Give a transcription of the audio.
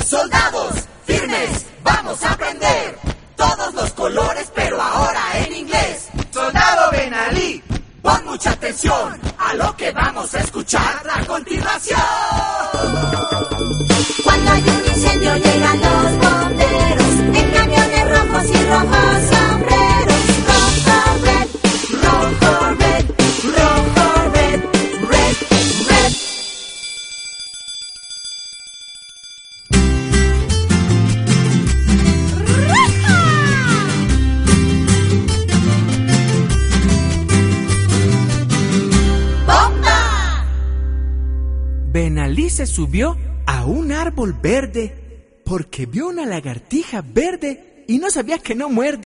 Soldados, firmes, vamos a aprender todos los colores, pero ahora en inglés. Soldado Ben Ali, pon mucha atención a lo que vamos a escuchar a continuación. Cuando hay un incendio llegan los bomberos en camiones rojos y rojos sombreros. Rojo, red, rojo, red, rojo, red, red, red. ¡Bomba! Ben Ali se subió a un árbol verde porque vio una lagartija verde y no sabía que no muerde.